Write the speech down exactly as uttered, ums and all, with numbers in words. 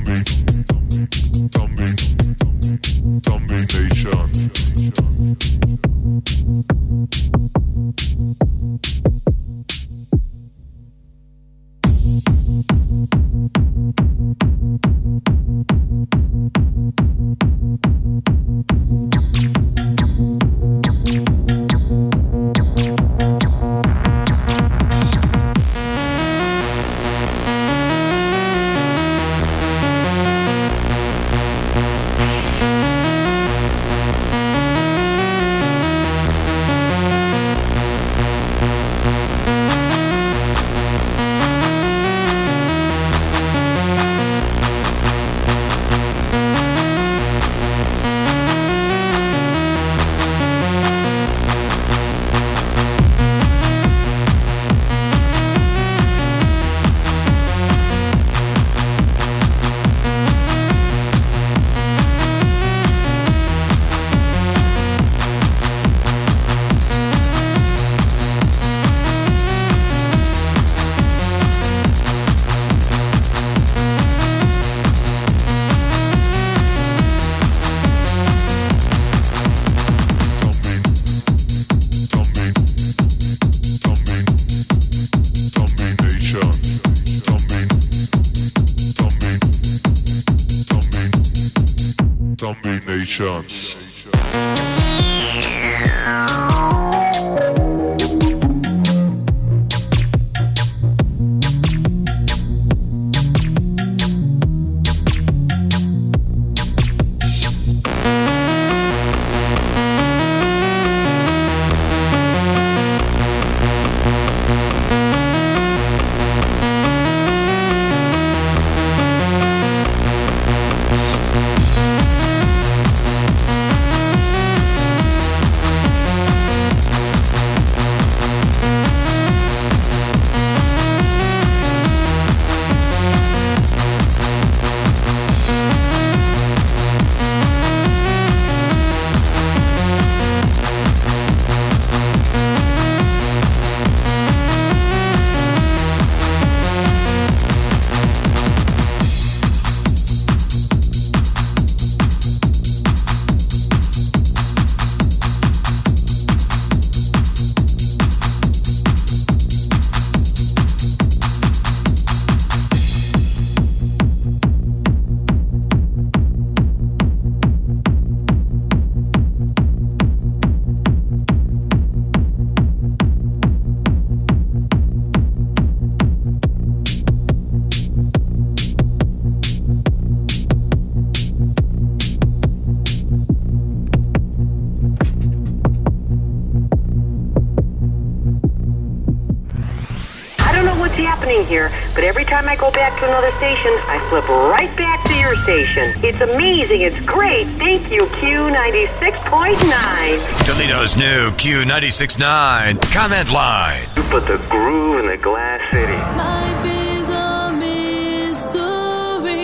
Nation. Here, but every time I go back to another station, I flip right back to your station. It's amazing. It's great. Thank you, Q ninety-six point nine. Toledo's new Q ninety-six point nine comment line. You put the groove in the Glass City. Life